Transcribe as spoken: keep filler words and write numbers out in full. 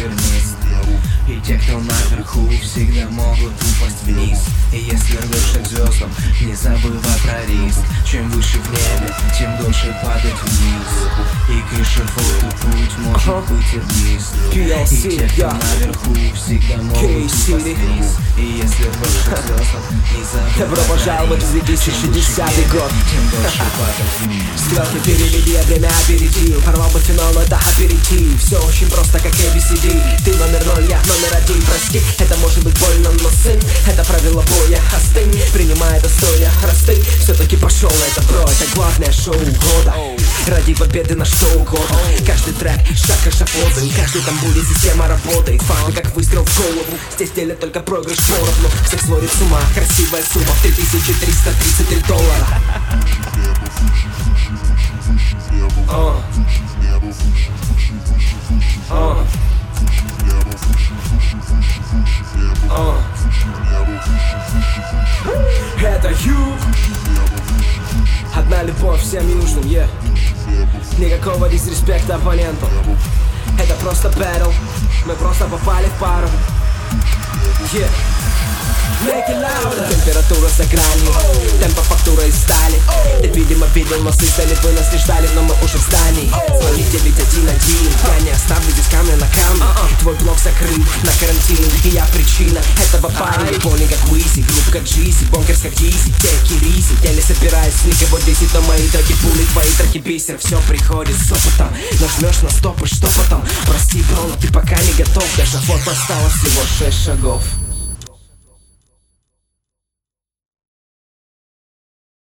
тернист. И те, кто наверху, всегда могут упасть вниз. И если рвешься к звездам, не забывай про риск. Чем выше в небе, тем дольше падать вниз. И к эшафоту путь может uh-huh. быть и близ. И те, кто наверху, всегда могут упасть вниз. И если рвешься к звездам, не забывай Добро пожаловать в две тысячи десятый год. Тем дольше падать вниз. Стрелки переведи, а время опередил. Порвал бы финал, но это аперитив. Все очень просто, как эй би си ди. Ты номер ноль, я номер один, прости. Это может быть больно, но сын, это правило боя. Остынь, принимай это стоя, расты. Все-таки пошел на это, бро, это главное шоу года. Ради победы на что угодно. Каждый трек, шаг эшафота. И каждый там будет система работает. Факты как выстрел в голову. Здесь делят только проигрыш поровну. Всех сводит с ума, красивая сумма в три тысячи триста тридцать три доллара. Uh. Uh. Uh. Это юг. Одна любовь всем южным, yeah. Никакого дисреспекта оппоненту. Это просто бэтл. Мы просто попали в пару. Yeah. Make it louder. Температура за гранью, темпо, фактура из стали. Ты, видимо, видел, но издали, вы нас не ждали, но мы уже в здании. Звони девять один один, я не оставлю здесь камня на камне. Твой блог закрыт на карантин, и я причина этого парня. Полный как Уизи, груб как Джизи, бонкерс как Дизи, теки ризи. Я не собираюсь с никого десять, но мои треки пули, твои треки бисер. Все приходит с опытом, нажмешь на стоп и что потом? Прости, бро, но ты пока не готов. Даже фото осталось всего шесть шагов.